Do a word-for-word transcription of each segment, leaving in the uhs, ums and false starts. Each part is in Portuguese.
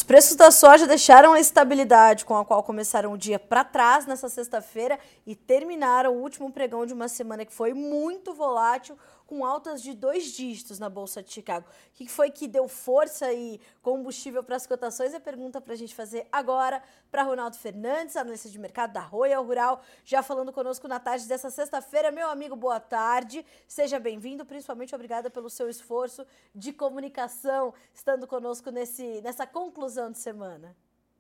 preços da soja deixaram a estabilidade com a qual começaram o dia para trás nessa sexta-feira e terminaram o último pregão de uma semana que foi muito volátil, com altas de dois dígitos na Bolsa de Chicago. O que foi que deu força e combustível para as cotações? É pergunta para a gente fazer agora para Ronaldo Fernandes, analista de mercado da Royal Rural, já falando conosco na tarde dessa sexta-feira. Meu amigo, boa tarde, seja bem-vindo, principalmente obrigada pelo seu esforço de comunicação, estando conosco nesse, nessa conclusão de semana.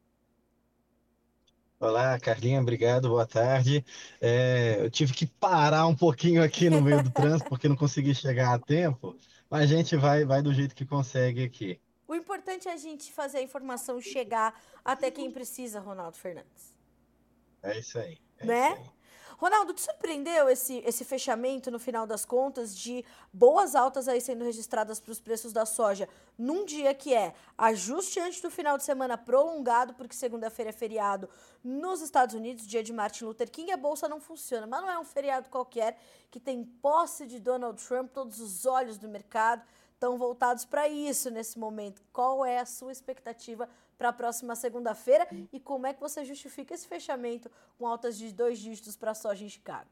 Olá, Carlinha, obrigado, boa tarde. É, eu tive que parar um pouquinho aqui no meio do trânsito porque não consegui chegar a tempo, mas a gente vai, vai do jeito que consegue aqui. O importante é a gente fazer a informação chegar até quem precisa, Ronaldo Fernandes. É isso aí, é isso Né? aí. Ronaldo, te surpreendeu esse, esse fechamento, no final das contas, de boas altas aí sendo registradas para os preços da soja, num dia que é ajuste antes do final de semana prolongado, porque segunda-feira é feriado nos Estados Unidos, dia de Martin Luther King, a bolsa não funciona, mas não é um feriado qualquer, que tem posse de Donald Trump, todos os olhos do mercado estão voltados para isso nesse momento. Qual é a sua expectativa para a próxima segunda-feira e como é que você justifica esse fechamento com altas de dois dígitos para a soja em Chicago?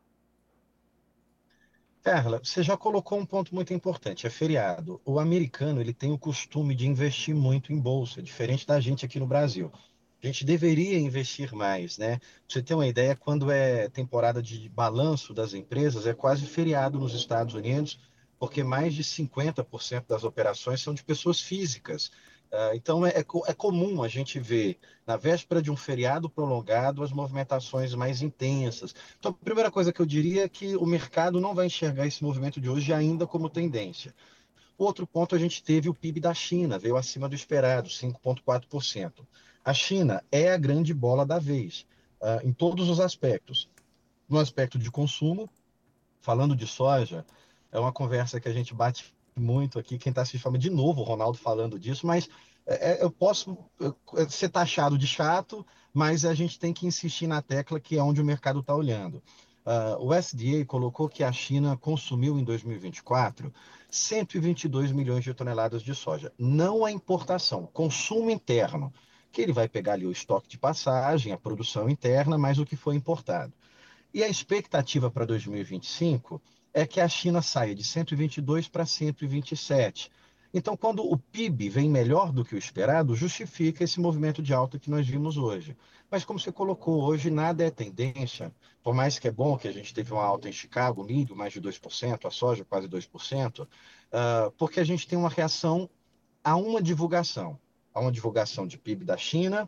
Carla, você já colocou um ponto muito importante, é feriado. O americano, ele tem o costume de investir muito em bolsa, diferente da gente aqui no Brasil. A gente deveria investir mais, né? Pra você ter uma ideia, quando é temporada de balanço das empresas, é quase feriado nos Estados Unidos, porque mais de cinquenta por cento das operações são de pessoas físicas. Ah, Então, é, é co- é comum a gente ver, na véspera de um feriado prolongado, as movimentações mais intensas. Então, a primeira coisa que eu diria é que o mercado não vai enxergar esse movimento de hoje ainda como tendência. Outro ponto, a gente teve o P I B da China, veio acima do esperado, cinco vírgula quatro por cento. A China é a grande bola da vez, ah, em todos os aspectos. No aspecto de consumo, falando de soja, é uma conversa que a gente bate muito aqui. Quem está assistindo, de novo, o Ronaldo falando disso, mas é, é, eu posso é, ser taxado de chato, mas a gente tem que insistir na tecla que é onde o mercado está olhando. Uh, o U S D A colocou que a China consumiu em dois mil e vinte e quatro cento e vinte e dois milhões de toneladas de soja. Não a importação, consumo interno, que ele vai pegar ali o estoque de passagem, a produção interna, mais o que foi importado. E a expectativa para dois mil e vinte e cinco é que a China saia de cento e vinte e dois para cento e vinte e sete. Então, quando o P I B vem melhor do que o esperado, justifica esse movimento de alta que nós vimos hoje. Mas, como você colocou, hoje nada é tendência. Por mais que é bom que a gente teve uma alta em Chicago, o milho mais de dois por cento, a soja quase dois por cento, uh, porque a gente tem uma reação a uma divulgação, a uma divulgação de P I B da China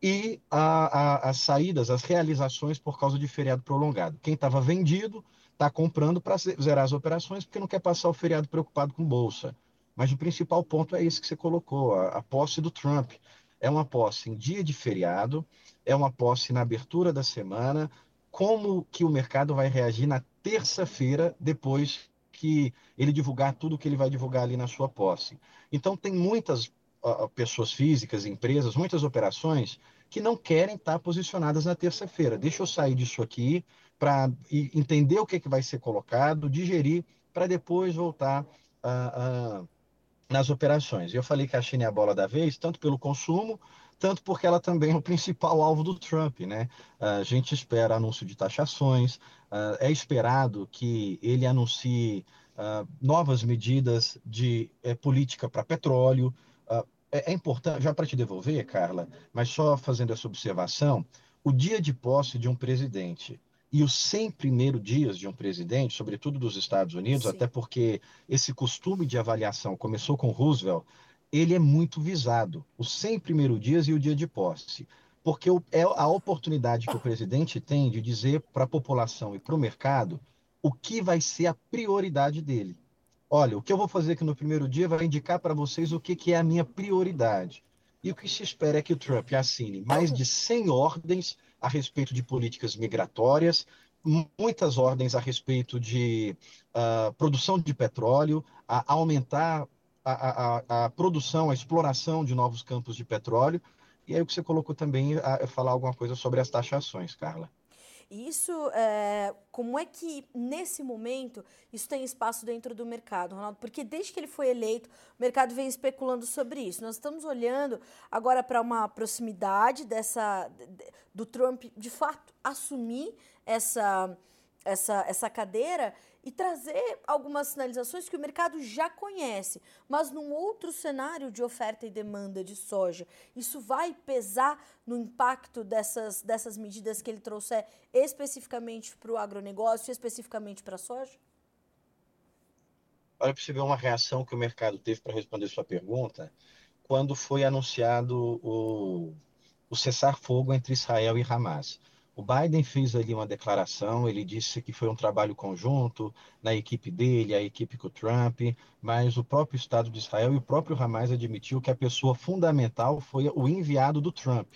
e a, a, as saídas, as realizações por causa de feriado prolongado. Quem estava vendido está comprando para zerar as operações porque não quer passar o feriado preocupado com bolsa. Mas o principal ponto é esse que você colocou, a, a posse do Trump. É uma posse em dia de feriado, é uma posse na abertura da semana. Como que o mercado vai reagir na terça-feira, depois que ele divulgar tudo que ele vai divulgar ali na sua posse? Então, tem muitas uh, pessoas físicas, empresas, muitas operações que não querem estar posicionadas na terça-feira. Deixa eu sair disso aqui para entender o que, é que vai ser colocado, digerir, para depois voltar uh, uh, nas operações. Eu falei que a China é a bola da vez, tanto pelo consumo, tanto porque ela também é o principal alvo do Trump, né? A gente espera anúncio de taxações, uh, é esperado que ele anuncie uh, novas medidas de uh, política para petróleo. Uh, é, é importante, já para te devolver, Carla, mas só fazendo essa observação, o dia de posse de um presidente e os cem primeiros dias de um presidente, sobretudo dos Estados Unidos, até Sim. porque esse costume de avaliação começou com Roosevelt, ele é muito visado, os cem primeiros dias e o dia de posse, porque é a oportunidade que o presidente tem de dizer para a população e para o mercado o que vai ser a prioridade dele. Olha, o que eu vou fazer aqui no primeiro dia vai indicar para vocês o que, que é a minha prioridade. E o que se espera é que o Trump assine mais de cem ordens a respeito de políticas migratórias, muitas ordens a respeito de uh, produção de petróleo, a aumentar a, a, a, produção, a exploração de novos campos de petróleo. E aí o que você colocou também é falar alguma coisa sobre as taxações, Carla. Isso, é, como é que, nesse momento, isso tem espaço dentro do mercado, Ronaldo? Porque desde que ele foi eleito, o mercado vem especulando sobre isso. Nós estamos olhando agora para uma proximidade dessa, do Trump, de fato, assumir essa, essa, essa cadeira e trazer algumas sinalizações que o mercado já conhece, mas num outro cenário de oferta e demanda de soja. Isso vai pesar no impacto dessas, dessas medidas que ele trouxer especificamente para o agronegócio, especificamente para a soja? Olha para você ver uma reação que o mercado teve para responder sua pergunta quando foi anunciado o, o cessar-fogo entre Israel e Hamas. O Biden fez ali uma declaração, ele disse que foi um trabalho conjunto na equipe dele, a equipe com o Trump, mas o próprio Estado de Israel e o próprio Hamas admitiu que a pessoa fundamental foi o enviado do Trump.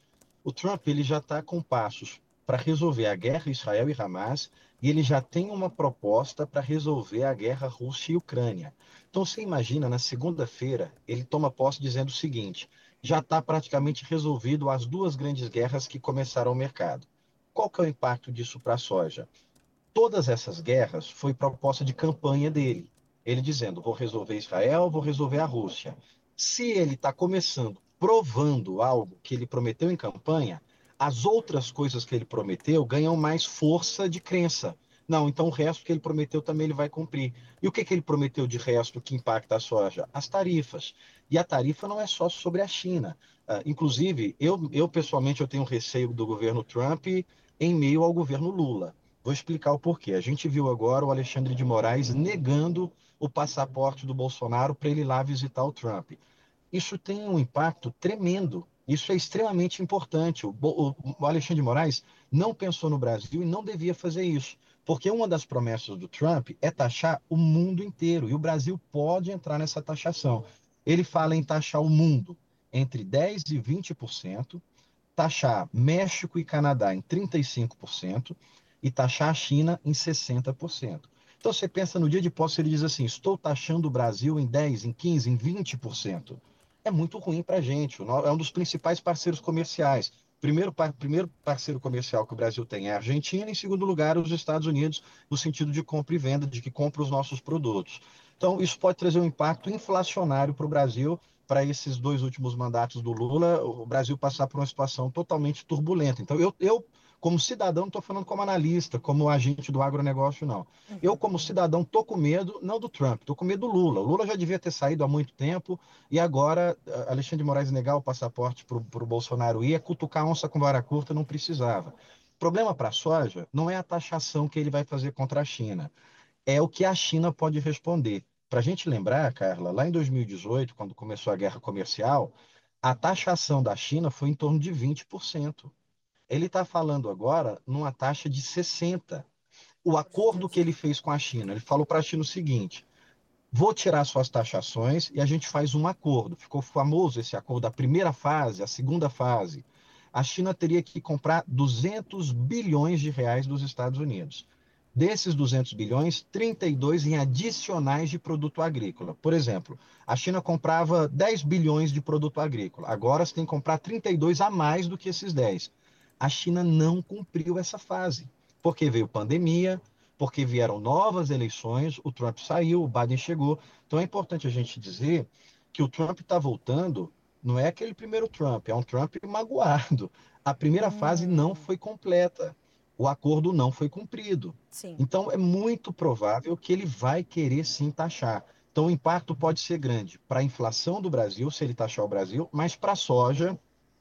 O Trump ele já está com passos para resolver a guerra Israel e Hamas e ele já tem uma proposta para resolver a guerra Rússia e Ucrânia. Então você imagina, na segunda-feira, ele toma posse dizendo o seguinte: já está praticamente resolvido as duas grandes guerras que começaram o mercado. Qual que é o impacto disso para a soja? Todas essas guerras foi proposta de campanha dele. Ele dizendo, vou resolver Israel, vou resolver a Rússia. Se ele está começando provando algo que ele prometeu em campanha, as outras coisas que ele prometeu ganham mais força de crença. Não, então o resto que ele prometeu também ele vai cumprir. E o que, que ele prometeu de resto que impacta a soja? As tarifas. E a tarifa não é só sobre a China. Uh, inclusive, eu, eu pessoalmente eu tenho receio do governo Trump em meio ao governo Lula. Vou explicar o porquê. A gente viu agora o Alexandre de Moraes negando o passaporte do Bolsonaro para ele ir lá visitar o Trump. Isso tem um impacto tremendo. Isso é extremamente importante. O, o, o Alexandre de Moraes não pensou no Brasil e não devia fazer isso, porque uma das promessas do Trump é taxar o mundo inteiro, e o Brasil pode entrar nessa taxação. Ele fala em taxar o mundo entre dez por cento e vinte por cento, taxar México e Canadá em trinta e cinco por cento e taxar a China em sessenta por cento. Então você pensa no dia de posse, ele diz assim: estou taxando o Brasil em dez, em quinze, em vinte por cento. É muito ruim para a gente. É um dos principais parceiros comerciais. Primeiro, par, primeiro parceiro comercial que o Brasil tem é a Argentina, em segundo lugar, os Estados Unidos, no sentido de compra e venda, de que compra os nossos produtos. Então, isso pode trazer um impacto inflacionário para o Brasil, para esses dois últimos mandatos do Lula, o Brasil passar por uma situação totalmente turbulenta. Então, eu, eu como cidadão, não estou falando como analista, como agente do agronegócio, não. Eu, como cidadão, estou com medo, não do Trump, estou com medo do Lula. O Lula já devia ter saído há muito tempo e agora Alexandre de Moraes negar o passaporte para o Bolsonaro ir, é cutucar onça com vara curta, não precisava. O problema para a soja não é a taxação que ele vai fazer contra a China, é o que a China pode responder. Para a gente lembrar, Carla, lá em dois mil e dezoito, quando começou a guerra comercial, a taxação da China foi em torno de vinte por cento. Ele está falando agora numa taxa de sessenta por cento. O acordo que ele fez com a China, ele falou para a China o seguinte: vou tirar suas taxações e a gente faz um acordo. Ficou famoso esse acordo, a primeira fase, a segunda fase. A China teria que comprar duzentos bilhões de reais dos Estados Unidos. Desses duzentos bilhões, trinta e dois em adicionais de produto agrícola. Por exemplo, a China comprava dez bilhões de produto agrícola. Agora você tem que comprar trinta e dois a mais do que esses dez. A China não cumpriu essa fase, porque veio pandemia, porque vieram novas eleições, o Trump saiu, o Biden chegou. Então é importante a gente dizer que o Trump está voltando, não é aquele primeiro Trump, é um Trump magoado. A primeira fase não Hum, foi completa, o acordo não foi cumprido. sim. Então é muito provável que ele vai querer sim taxar. Então o impacto pode ser grande para a inflação do Brasil, se ele taxar o Brasil, mas para a soja,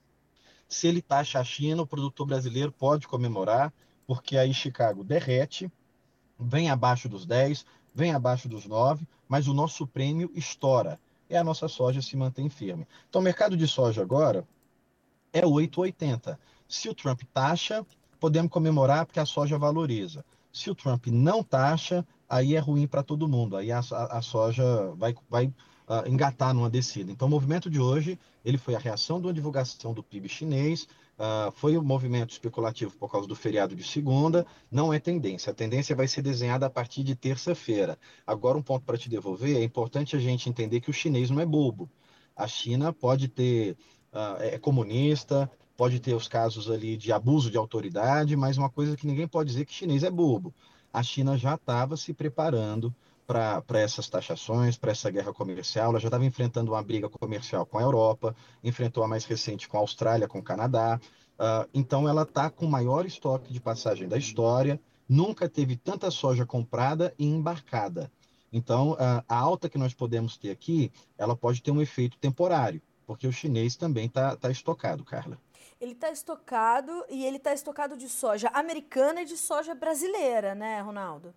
se ele taxa a China, o produtor brasileiro pode comemorar, porque aí Chicago derrete, vem abaixo dos dez, vem abaixo dos nove, mas o nosso prêmio estoura. E a nossa soja se mantém firme. Então, o mercado de soja agora é oito e oitenta. Se o Trump taxa, podemos comemorar porque a soja valoriza. Se o Trump não taxa, aí é ruim para todo mundo. Aí a, a, a soja vai, vai uh, engatar numa descida. Então, o movimento de hoje, ele foi a reação de uma divulgação do P I B chinês, uh, foi um movimento especulativo por causa do feriado de segunda, não é tendência. A tendência vai ser desenhada a partir de terça-feira. Agora, um ponto para te devolver, é importante a gente entender que o chinês não é bobo. A China pode ter uh, é comunista, pode ter os casos ali de abuso de autoridade, mas uma coisa que ninguém pode dizer é que chinês é bobo. A China já estava se preparando para para essas taxações, para essa guerra comercial, ela já estava enfrentando uma briga comercial com a Europa, enfrentou a mais recente com a Austrália, com o Canadá. Uh, então, ela está com o maior estoque de passagem da história, nunca teve tanta soja comprada e embarcada. Então, uh, a alta que nós podemos ter aqui, ela pode ter um efeito temporário, porque o chinês também está tá estocado, Carla. Ele está estocado e ele está estocado de soja americana e de soja brasileira, né, Ronaldo?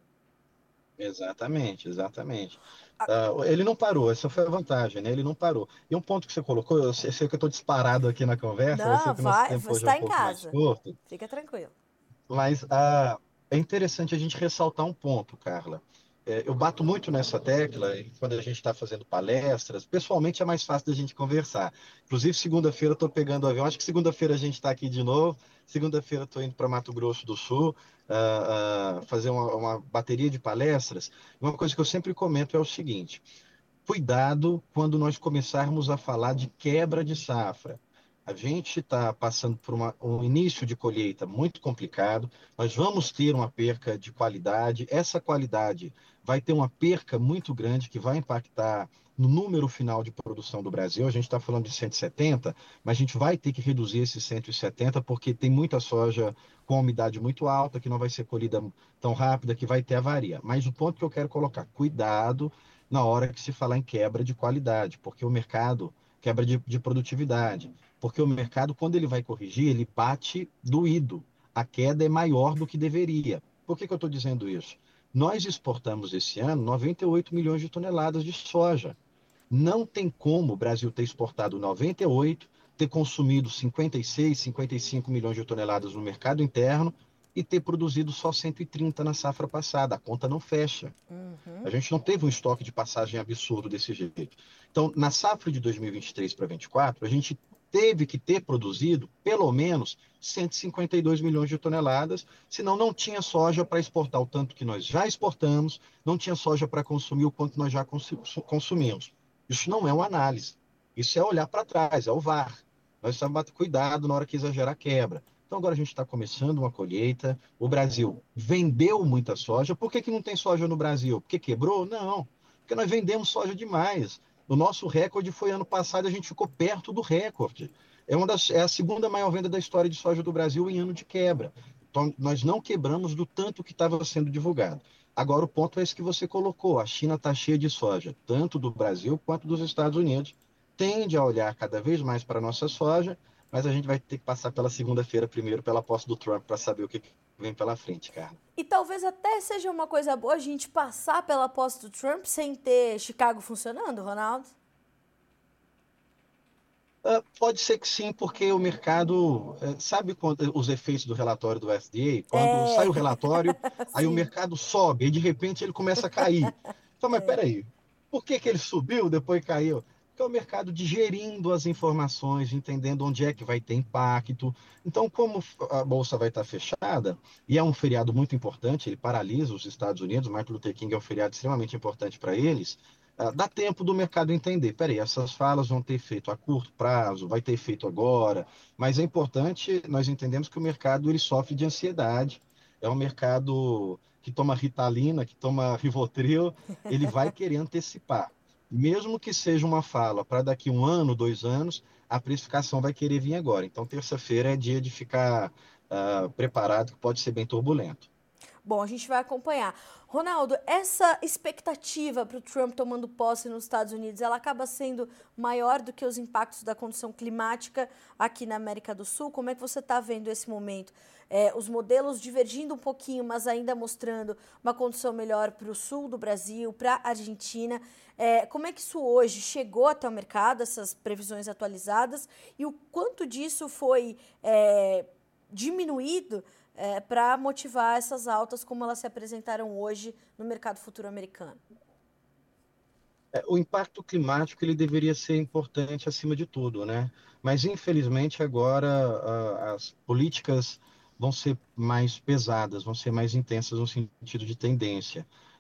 Exatamente, exatamente. Uh, ele não parou, essa foi a vantagem, né? Ele não parou. E um ponto que você colocou, eu sei, sei que eu estou disparado aqui na conversa, eu sei Não, que o nosso vai, tempo você hoje é um está em pouco mais casa. curto, Fica tranquilo. mas uh, é interessante a gente ressaltar um ponto, Carla. É, eu bato muito nessa tecla e quando a gente está fazendo palestras. Pessoalmente é mais fácil da gente conversar. Inclusive, segunda-feira eu estou pegando o avião. Acho que segunda-feira a gente está aqui de novo. Segunda-feira eu estou indo para Mato Grosso do Sul, uh, uh, fazer uma, uma bateria de palestras. Uma coisa que eu sempre comento é o seguinte: cuidado quando nós começarmos a falar de quebra de safra. A gente está passando por uma, um início de colheita muito complicado, nós vamos ter uma perca de qualidade, essa qualidade vai ter uma perca muito grande que vai impactar no número final de produção do Brasil. A gente está falando de cento e setenta, mas a gente vai ter que reduzir esses cento e setenta porque tem muita soja com umidade muito alta, que não vai ser colhida tão rápida, que vai ter avaria. Mas o ponto que eu quero colocar, cuidado na hora que se falar em quebra de qualidade, porque o mercado, quebra de, de produtividade, porque o mercado, quando ele vai corrigir, ele bate doído. A queda é maior do que deveria. Por que, que eu estou dizendo isso? Nós exportamos esse ano noventa e oito milhões de toneladas de soja. Não tem como o Brasil ter exportado noventa e oito, ter consumido cinquenta e seis, cinquenta e cinco milhões de toneladas no mercado interno e ter produzido só cento e trinta na safra passada. A conta não fecha. A Uhum. gente não teve um estoque de passagem absurdo desse jeito. Então, na safra de dois mil e vinte e três para vinte e quatro, a gente teve que ter produzido pelo menos cento e cinquenta e dois milhões de toneladas, senão não tinha soja para exportar o tanto que nós já exportamos, não tinha soja para consumir o quanto nós já consumimos. Isso não é uma análise, isso é olhar para trás, é o V A R. Nós precisamos ter cuidado na hora que exagerar quebra. Então agora a gente está começando uma colheita. O Brasil vendeu muita soja. Por que, que não tem soja no Brasil? Porque quebrou? Não. Porque nós vendemos soja demais. O nosso recorde foi ano passado, a gente ficou perto do recorde. É, uma das, é a segunda maior venda da história de soja do Brasil em ano de quebra. Então, nós não quebramos do tanto que estava sendo divulgado. Agora, o ponto é esse que você colocou: a China está cheia de soja, tanto do Brasil quanto dos Estados Unidos. Tende a olhar cada vez mais para a nossa soja, mas a gente vai ter que passar pela segunda-feira primeiro, pela posse do Trump, para saber o que vem pela frente, cara. E talvez até seja uma coisa boa a gente passar pela posse do Trump sem ter Chicago funcionando, Ronaldo? Uh, pode ser que sim, porque o mercado, uh, sabe quando, os efeitos do relatório do F D A? Quando sai É, o relatório, aí o sim. mercado sobe, e de repente ele começa a cair. Então, mas peraí, por que, que ele subiu, depois caiu? Porque é o mercado digerindo as informações, entendendo onde é que vai ter impacto. Então, como a bolsa vai estar fechada, e é um feriado muito importante, ele paralisa os Estados Unidos, Martin Luther King é um feriado extremamente importante para eles. Uh, dá tempo do mercado entender, peraí, essas falas vão ter efeito a curto prazo, vai ter efeito agora, mas é importante, nós entendemos que o mercado ele sofre de ansiedade, é um mercado que toma Ritalina, que toma Rivotril, ele vai querer antecipar. Mesmo que seja uma fala para daqui um ano, dois anos, a precificação vai querer vir agora. Então, terça-feira é dia de ficar uh, preparado, que pode ser bem turbulento. Bom, a gente vai acompanhar. Ronaldo, essa expectativa para o Trump tomando posse nos Estados Unidos, ela acaba sendo maior do que os impactos da condição climática aqui na América do Sul? Como é que você está vendo esse momento? É, os modelos divergindo um pouquinho, mas ainda mostrando uma condição melhor para o sul do Brasil, para a Argentina. É, como é que isso hoje chegou até o mercado, essas previsões atualizadas, e o quanto disso foi é, diminuído É, para motivar essas altas como elas se apresentaram hoje no mercado futuro americano? É, o impacto climático ele deveria ser importante acima de tudo, né? Mas infelizmente agora a, as políticas vão ser mais pesadas, vão ser mais intensas no sentido de tendência.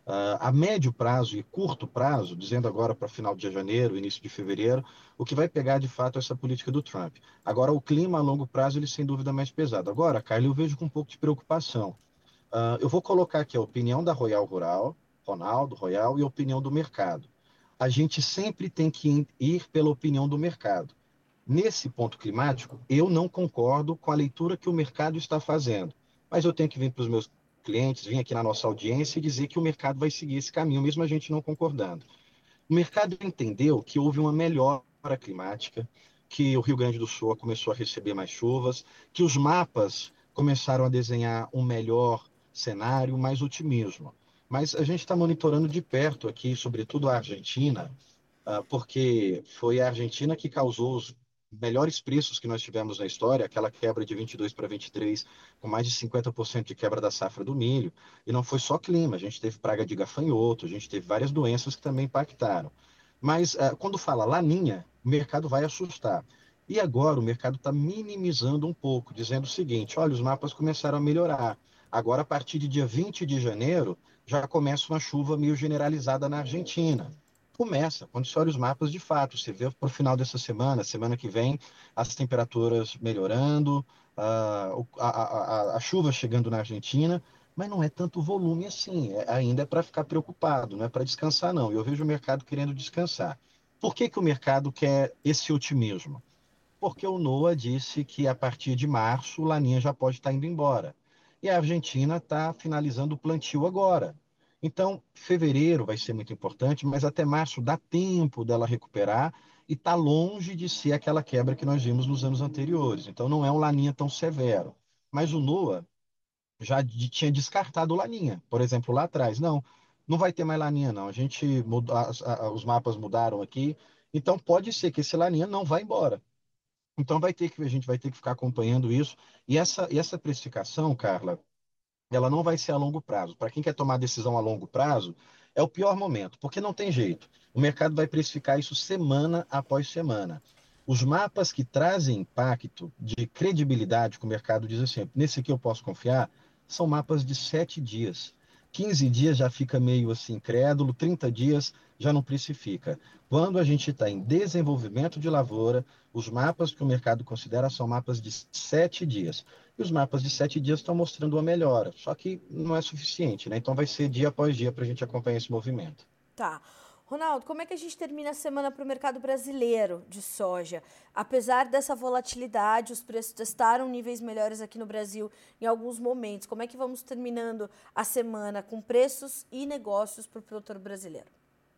Uh, a médio prazo e curto prazo, dizendo agora para final de janeiro, início de fevereiro, o que vai pegar de fato é essa política do Trump. Agora, o clima a longo prazo, ele sem dúvida é mais pesado. Agora, Carla, eu vejo com um pouco de preocupação. Uh, eu vou colocar aqui a opinião da Royal Rural, Ronaldo, Royal, e a opinião do mercado. A gente sempre tem que ir pela opinião do mercado. Nesse ponto climático, eu não concordo com a leitura que o mercado está fazendo, mas eu tenho que vir para os meus clientes, vir aqui na nossa audiência e dizer que o mercado vai seguir esse caminho, mesmo a gente não concordando. O mercado entendeu que houve uma melhora climática, que o Rio Grande do Sul começou a receber mais chuvas, que os mapas começaram a desenhar um melhor cenário, mais otimismo. Mas a gente está monitorando de perto aqui, sobretudo a Argentina, ah, porque foi a Argentina que causou os melhores preços que nós tivemos na história, aquela quebra de vinte e dois para vinte e três, com mais de cinquenta por cento de quebra da safra do milho. E não foi só clima, a gente teve praga de gafanhoto, a gente teve várias doenças que também impactaram. Mas ah, quando fala laninha, o mercado vai assustar. E agora o mercado está minimizando um pouco, dizendo o seguinte: olha, os mapas começaram a melhorar. Agora, a partir de dia vinte de janeiro, já começa uma chuva meio generalizada na Argentina. Começa, quando você olha os mapas de fato, você vê para o final dessa semana, semana que vem, as temperaturas melhorando, a, a, a, a chuva chegando na Argentina, mas não é tanto volume assim, é, ainda é para ficar preocupado, não é para descansar não. Eu vejo o mercado querendo descansar. Por que que o mercado quer esse otimismo? Porque o NOAA disse que a partir de março o Laninha já pode estar indo embora. E a Argentina está finalizando o plantio agora. Então, fevereiro vai ser muito importante, mas até março dá tempo dela recuperar e está longe de ser aquela quebra que nós vimos nos anos anteriores. Então, não é um Laninha tão severo. Mas o NOAA já de- tinha descartado o Laninha, por exemplo, lá atrás. Não, não vai ter mais Laninha, não. A gente mudou, as- a- os mapas mudaram aqui. Então, pode ser que esse Laninha não vá embora. Então vai ter que a gente vai ter que ficar acompanhando isso. E essa, e essa precificação, Carla, ela não vai ser a longo prazo. Para quem quer tomar decisão a longo prazo, é o pior momento, porque não tem jeito. O mercado vai precificar isso semana após semana. Os mapas que trazem impacto de credibilidade, que o mercado diz assim, nesse aqui eu posso confiar, são mapas de sete dias. quinze dias já fica meio assim crédulo, trinta dias já não precifica. Quando a gente está em desenvolvimento de lavoura, os mapas que o mercado considera são mapas de sete dias. E os mapas de sete dias estão mostrando uma melhora, só que não é suficiente, né? Então vai ser dia após dia para a gente acompanhar esse movimento. Tá. Ronaldo, como é que a gente termina a semana para o mercado brasileiro de soja? Apesar dessa volatilidade, os preços testaram níveis melhores aqui no Brasil em alguns momentos. Como é que vamos terminando a semana com preços e negócios para o produtor brasileiro?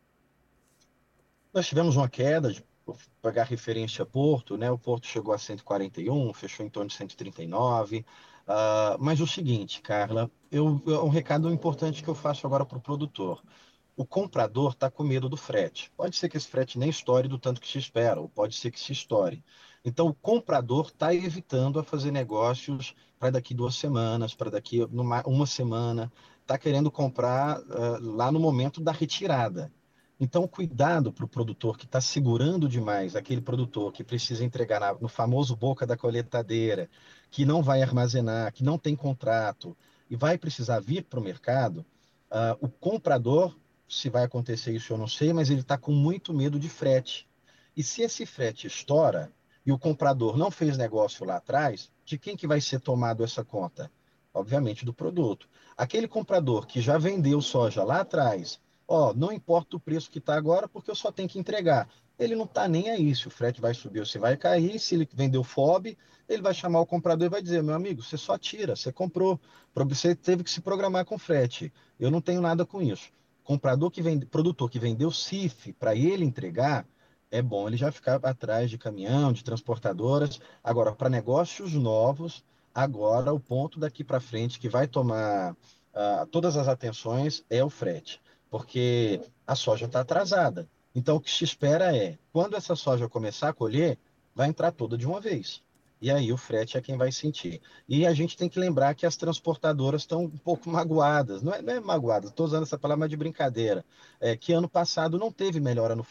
Nós tivemos uma queda, de pegar referência a Porto, né? O Porto chegou a cento e quarenta e um, fechou em torno de cento e trinta e nove. Uh, mas o seguinte, Carla, eu, é um recado importante que eu faço agora para o produtor. O comprador está com medo do frete. Pode ser que esse frete nem estoure do tanto que se espera, ou pode ser que se estoure. Então, o comprador está evitando a fazer negócios para daqui duas semanas, para daqui numa, uma semana, está querendo comprar uh, lá no momento da retirada. Então, cuidado para o produtor que está segurando demais, aquele produtor que precisa entregar na, no famoso boca da colheitadeira, que não vai armazenar, que não tem contrato e vai precisar vir para o mercado. Uh, o comprador, se vai acontecer isso eu não sei, mas ele está com muito medo de frete. E se esse frete estoura e o comprador não fez negócio lá atrás, de quem que vai ser tomado essa conta? Obviamente do produto. Aquele comprador que já vendeu soja lá atrás, ó, não importa o preço que está agora, porque eu só tenho que entregar. Ele não está nem aí se o frete vai subir ou se vai cair. Se ele vendeu F O B, ele vai chamar o comprador e vai dizer: meu amigo, você só tira, você comprou, você teve que se programar com frete. Eu não tenho nada com isso. Comprador que vende, produtor que vendeu C I F para ele entregar, é bom ele já ficar atrás de caminhão, de transportadoras. Agora, para negócios novos, agora o ponto daqui para frente que vai tomar uh, todas as atenções é o frete, porque a soja está atrasada. Então, o que se espera é, quando essa soja começar a colher, vai entrar toda de uma vez. E aí o frete é quem vai sentir. E a gente tem que lembrar que as transportadoras estão um pouco magoadas. Não é, não é magoadas, estou usando essa palavra de brincadeira. É que ano passado não teve melhora no frete.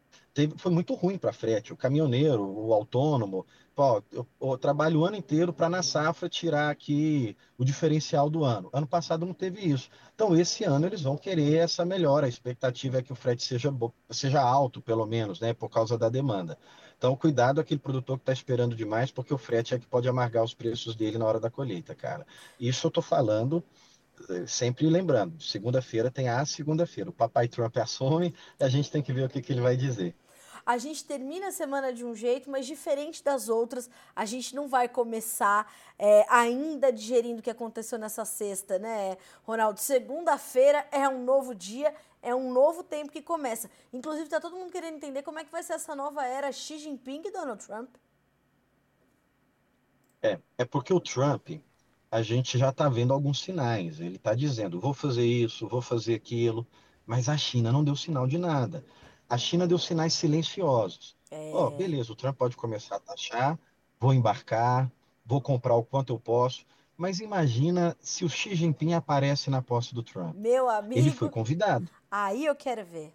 teve, foi muito ruim para frete. O caminhoneiro, o autônomo, pô, eu, eu trabalho o ano inteiro para na safra tirar aqui o diferencial do ano. Ano passado não teve isso. Então, esse ano eles vão querer essa melhora. A expectativa é que o frete seja, bo- seja alto, pelo menos, né, por causa da demanda. Então, cuidado aquele produtor que está esperando demais, porque o frete é que pode amargar os preços dele na hora da colheita, cara. Isso eu estou falando, eh, sempre lembrando, segunda-feira tem a segunda-feira. O papai Trump assume e a gente tem que ver o que que ele vai dizer. A gente termina a semana de um jeito, mas diferente das outras, a gente não vai começar é, ainda digerindo o que aconteceu nessa sexta, né, Ronaldo? Segunda-feira é um novo dia, é um novo tempo que começa. Inclusive, tá todo mundo querendo entender como é que vai ser essa nova era Xi Jinping e Donald Trump. É, é porque o Trump, a gente já está vendo alguns sinais. Ele está dizendo, vou fazer isso, vou fazer aquilo, mas a China não deu sinal de nada. A China deu sinais silenciosos. Ó, É, beleza, o Trump pode começar a taxar, vou embarcar, vou comprar o quanto eu posso, mas imagina se o Xi Jinping aparece na posse do Trump. meu Ele foi amigo, convidado. aí eu quero ver.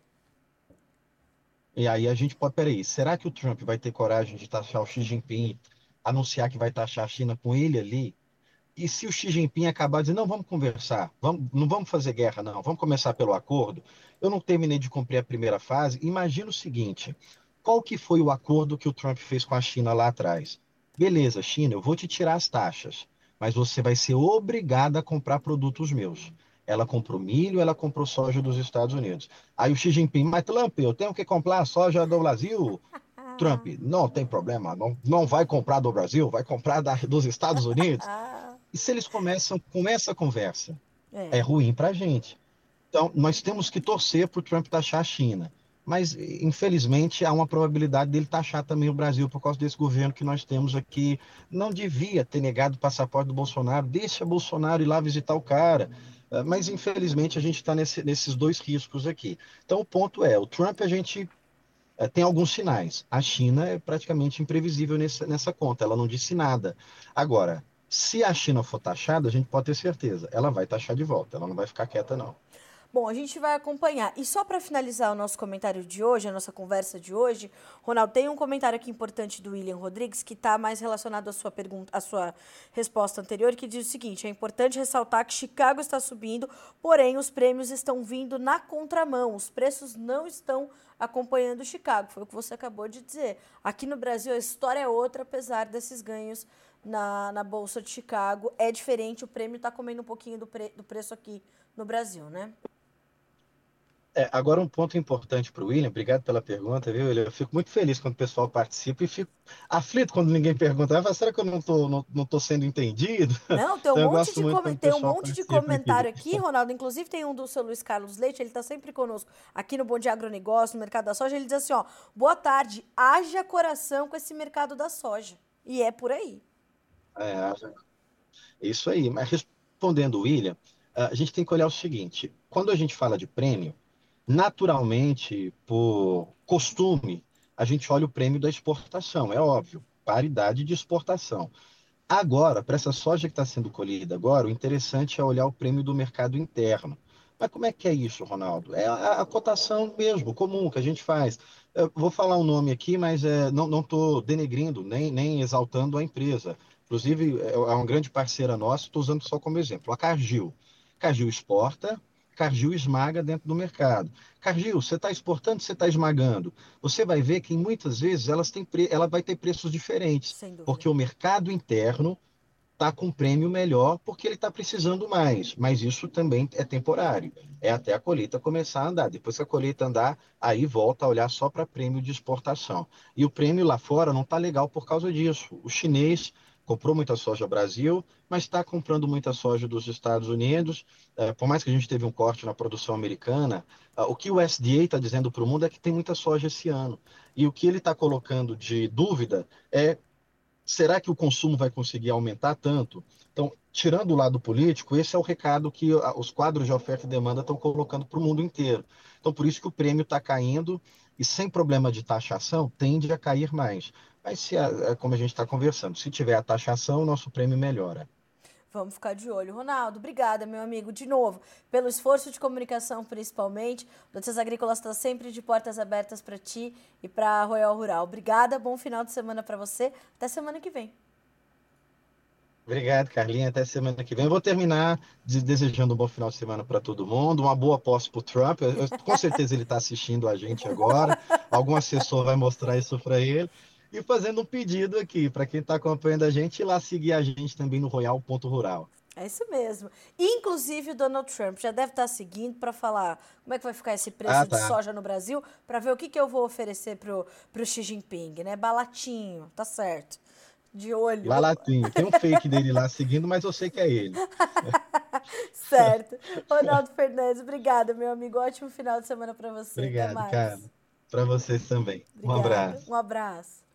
E aí a gente pode, peraí, será que o Trump vai ter coragem de taxar o Xi Jinping, anunciar que vai taxar a China com ele ali? E se o Xi Jinping acabar dizendo, não, vamos conversar, vamos, não vamos fazer guerra, não, vamos começar pelo acordo. Eu não terminei de cumprir a primeira fase. Imagina o seguinte: qual que foi o acordo que o Trump fez com a China lá atrás? Beleza, China, eu vou te tirar as taxas, mas você vai ser obrigada a comprar produtos meus. Ela comprou milho, ela comprou soja dos Estados Unidos. Aí o Xi Jinping, mas Trump, eu tenho que comprar soja do Brasil. Trump, não tem problema, não, não vai comprar do Brasil, vai comprar da, dos Estados Unidos. Ah, E se eles começam com essa conversa, é é. ruim para a gente. Então, nós temos que torcer para o Trump taxar a China. Mas, infelizmente, há uma probabilidade dele taxar também o Brasil por causa desse governo que nós temos aqui. Não devia ter negado o passaporte do Bolsonaro. Deixa Bolsonaro ir lá visitar o cara. Ah, mas, infelizmente, a gente está nesse, nesses dois riscos aqui. Então, o ponto é: o Trump, a gente eh, tem alguns sinais. A China é praticamente imprevisível nessa, nessa conta, ela não disse nada. Agora, se a China for taxada, a gente pode ter certeza, ela vai taxar de volta, ela não vai ficar quieta, não. Bom, a gente vai acompanhar. E só para finalizar o nosso comentário de hoje, a nossa conversa de hoje, Ronaldo, tem um comentário aqui importante do William Rodrigues que está mais relacionado à sua pergunta, à sua resposta anterior, que diz o seguinte: é importante ressaltar que Chicago está subindo, porém os prêmios estão vindo na contramão. Os preços não estão acompanhando Chicago. Foi o que você acabou de dizer. Aqui no Brasil a história é outra, apesar desses ganhos na, na Bolsa de Chicago. É diferente, o prêmio está comendo um pouquinho do, pre, do preço aqui no Brasil, né? É, agora, um ponto importante para o William, obrigado pela pergunta, viu, William? Eu fico muito feliz quando o pessoal participa e fico aflito quando ninguém pergunta. Ah, será que eu não estou não, não tô sendo entendido? Não, tem um Então, eu monte gosto de, muito come- quando o tem um pessoal monte de participa aqui. comentário aqui, Ronaldo. Inclusive, tem um do seu Luiz Carlos Leite, ele está sempre conosco aqui no Bom Dia Agronegócio, no mercado da soja. Ele diz assim: ó, boa tarde, haja coração com esse mercado da soja. E é por aí. É, isso aí. Mas respondendo o William, a gente tem que olhar o seguinte: quando a gente fala de prêmio, naturalmente, por costume, a gente olha o prêmio da exportação, é óbvio, paridade de exportação. Agora, para essa soja que está sendo colhida agora, o interessante é olhar o prêmio do mercado interno. Mas como é que é isso, Ronaldo? É a, a cotação mesmo, comum, que a gente faz. Eu vou falar um nome aqui, mas é, não estou denegrindo, nem, nem exaltando a empresa. Inclusive, é é uma grande parceira nossa, estou usando só como exemplo, a Cargill. Cargill exporta, Cargill esmaga dentro do mercado. Cargill, você está exportando, você está esmagando. Você vai ver que muitas vezes elas têm pre... ela vai ter preços diferentes, Sem dúvida. porque o mercado interno está com um prêmio melhor porque ele está precisando mais, mas isso também é temporário. É até a colheita começar a andar. Depois que a colheita andar, aí volta a olhar só para prêmio de exportação. E o prêmio lá fora não está legal por causa disso. O chinês comprou muita soja Brasil, mas está comprando muita soja dos Estados Unidos. É, por mais que a gente teve um corte na produção americana, ah, o que o U S D A está dizendo para o mundo é que tem muita soja esse ano. E o que ele está colocando de dúvida é: será que o consumo vai conseguir aumentar tanto? Então, tirando o lado político, esse é o recado que os quadros de oferta e demanda estão colocando para o mundo inteiro. Então, por isso que o prêmio está caindo e, sem problema de taxação, tende a cair mais. Mas, se a, como a gente está conversando, se tiver a taxação, o nosso prêmio melhora. Vamos ficar de olho. Ronaldo, obrigada, meu amigo, de novo, pelo esforço de comunicação, principalmente. Notícias Agrícolas está sempre de portas abertas para ti e para a Royal Rural. Obrigada, bom final de semana para você. Até semana que vem. Obrigado, Carlinha. Até semana que vem. Eu vou terminar de- desejando um bom final de semana para todo mundo, uma boa posse para o Trump. Eu- eu- com certeza ele está assistindo a gente agora. Algum assessor vai mostrar isso para ele. E fazendo um pedido aqui para quem está acompanhando a gente, ir lá seguir a gente também no Royal Ponto Rural. É isso mesmo. Inclusive o Donald Trump já deve estar seguindo para falar como é que vai ficar esse Ah, preço de tá. soja no Brasil, para ver o que, que eu vou oferecer pro, pro Xi Jinping, né? Balatinho, tá certo. De olho. Lá Latinho. Tem um fake dele lá seguindo, mas eu sei que é ele. Certo. Ronaldo Fernandes, obrigada, meu amigo. Ótimo final de semana para você. Até Obrigado, cara. mais. Para vocês também. Um Obrigada. abraço. Um abraço.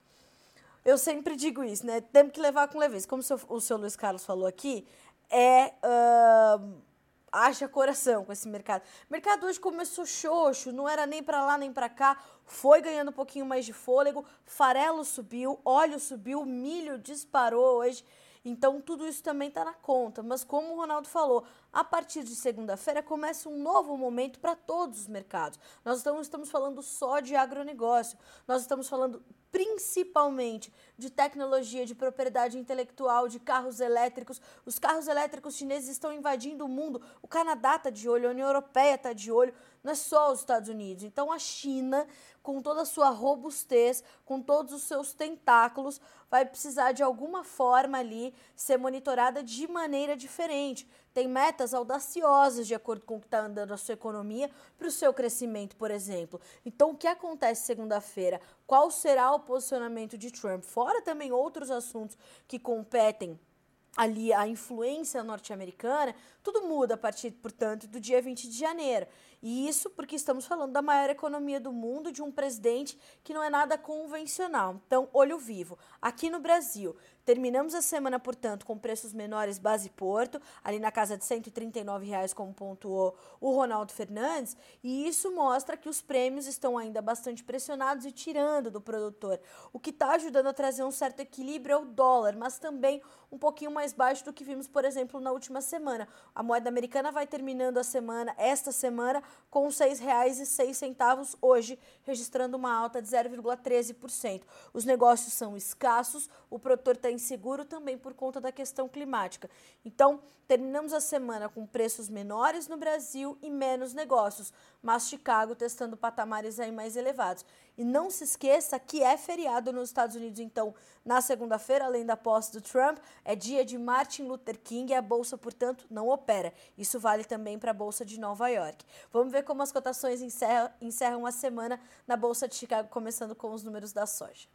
Eu sempre digo isso, né? Temos que levar com leveza. Como o seu, o seu Luiz Carlos falou aqui, é. Uh, haja coração com esse mercado. O mercado hoje começou xoxo, não era nem para lá nem para cá, foi ganhando um pouquinho mais de fôlego, farelo subiu, óleo subiu, milho disparou hoje. Então, tudo isso também está na conta. Mas, como o Ronaldo falou, a partir de segunda-feira começa um novo momento para todos os mercados. Nós estamos, estamos falando só de agronegócio. Nós estamos falando principalmente de tecnologia, de propriedade intelectual, de carros elétricos. Os carros elétricos chineses estão invadindo o mundo. O Canadá está de olho, a União Europeia está de olho, não é só os Estados Unidos. Então, a China, com toda a sua robustez, com todos os seus tentáculos, vai precisar de alguma forma ali ser monitorada de maneira diferente. Tem metas audaciosas de acordo com o que está andando a sua economia para o seu crescimento, por exemplo. Então, o que acontece segunda-feira? Qual será o posicionamento de Trump? Fora também outros assuntos que competem ali a influência norte-americana, tudo muda a partir, portanto, do dia vinte de janeiro. E isso porque estamos falando da maior economia do mundo, de um presidente que não é nada convencional. Então, olho vivo. Aqui no Brasil, terminamos a semana, portanto, com preços menores base Porto, ali na casa de cento e trinta e nove reais, como pontuou o Ronaldo Fernandes, e isso mostra que os prêmios estão ainda bastante pressionados e tirando do produtor. O que está ajudando a trazer um certo equilíbrio é o dólar, mas também um pouquinho mais baixo do que vimos, por exemplo, na última semana. A moeda americana vai terminando a semana, esta semana, com seis reais e seis centavos hoje, registrando uma alta de zero vírgula treze por cento. Os negócios são escassos, o produtor está inseguro também por conta da questão climática. Então, terminamos a semana com preços menores no Brasil e menos negócios, mas Chicago testando patamares aí mais elevados. E não se esqueça que é feriado nos Estados Unidos, então, na segunda-feira, além da posse do Trump, é dia de Martin Luther King e a bolsa, portanto, não opera. Isso vale também para a bolsa de Nova York. Vamos ver como as cotações encerram, encerram a semana na bolsa de Chicago, começando com os números da soja.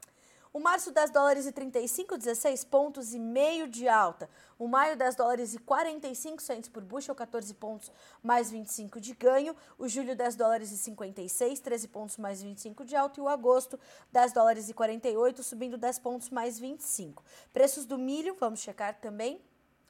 O março, dez dólares e trinta e cinco, dezesseis pontos e meio de alta. O maio, dez dólares e quarenta e cinco centos por bushel, quatorze pontos mais vinte e cinco de ganho. O julho, dez dólares e cinquenta e seis, treze pontos mais vinte e cinco de alta. E o agosto, dez dólares e quarenta e oito, subindo dez pontos mais vinte e cinco. Preços do milho, vamos checar também.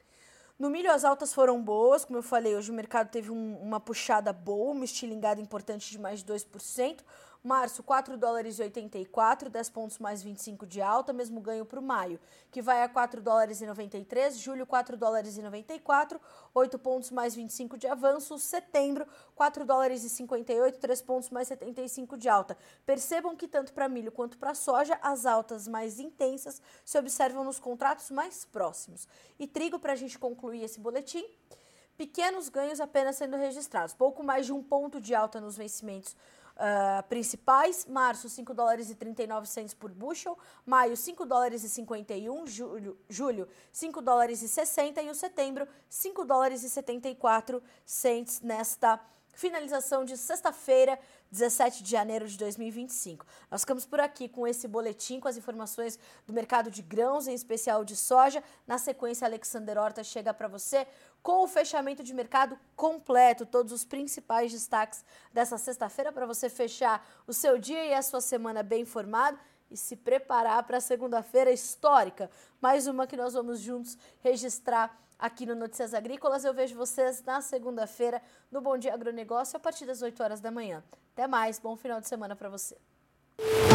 No milho, as altas foram boas, como eu falei, hoje o mercado teve um, uma puxada boa, uma estilingada importante de mais de dois por cento. Março, quatro dólares e oitenta e quatro, dez pontos mais vinte e cinco de alta, mesmo ganho para o maio, que vai a quatro dólares e noventa e três, julho, quatro dólares e noventa e quatro, oito pontos mais vinte e cinco de avanço, setembro, quatro dólares e cinquenta e oito, três pontos mais setenta e cinco de alta. Percebam que tanto para milho quanto para soja, as altas mais intensas se observam nos contratos mais próximos. E trigo, para a gente concluir esse boletim, pequenos ganhos apenas sendo registrados, pouco mais de um ponto de alta nos vencimentos Uh, principais. Março, cinco dólares e trinta e nove centos por bushel. Maio, cinco dólares e cinquenta e um. Julho, julho, cinco dólares e sessenta. E o setembro, cinco dólares e setenta e quatro centos nesta finalização de sexta-feira, dezessete de janeiro de dois mil e vinte e cinco. Nós ficamos por aqui com esse boletim, com as informações do mercado de grãos, em especial de soja. Na sequência, Alexander Horta chega para você com o fechamento de mercado completo, todos os principais destaques dessa sexta-feira para você fechar o seu dia e a sua semana bem informado e se preparar para a segunda-feira histórica. Mais uma que nós vamos juntos registrar aqui no Notícias Agrícolas. Eu vejo vocês na segunda-feira no Bom Dia Agronegócio a partir das oito horas da manhã. Até mais, bom final de semana para você.